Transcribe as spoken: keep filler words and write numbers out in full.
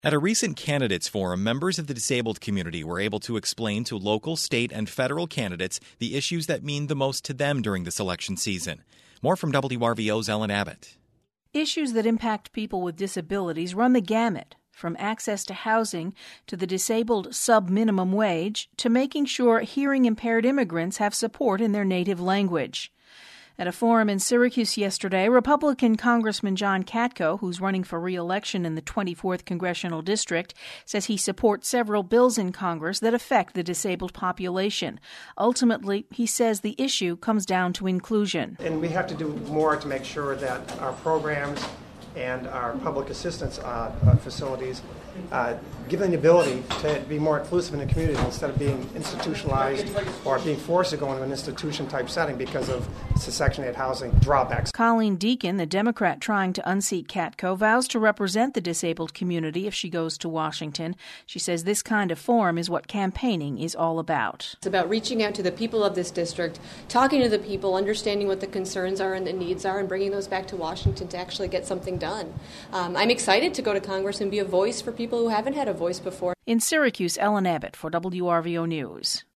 At a recent candidates forum, members of the disabled community were able to explain to local, state, and federal candidates the issues that mean the most to them during this election season. More from W R V O's Ellen Abbott. Issues that impact people with disabilities run the gamut, from access to housing to the disabled sub-minimum wage to making sure hearing-impaired immigrants have support in their native language. At a forum in Syracuse yesterday, Republican Congressman John Katko, who's running for re-election in the twenty-fourth Congressional District, says he supports several bills in Congress that affect the disabled population. Ultimately, he says the issue comes down to inclusion. And we have to do more to make sure that our programs and our public assistance uh, uh, facilities uh, give them the ability to be more inclusive in the community instead of being institutionalized or being forced to go into an institution-type setting because of Section eight housing drawbacks. Colleen Deacon, the Democrat trying to unseat Katko, vows to represent the disabled community if she goes to Washington. She says this kind of forum is what campaigning is all about. It's about reaching out to the people of this district, talking to the people, understanding what the concerns are and the needs are, and bringing those back to Washington to actually get something done. Um, I'm excited to go to Congress and be a voice for people who haven't had a voice before. In Syracuse, Ellen Abbott for W R V O News.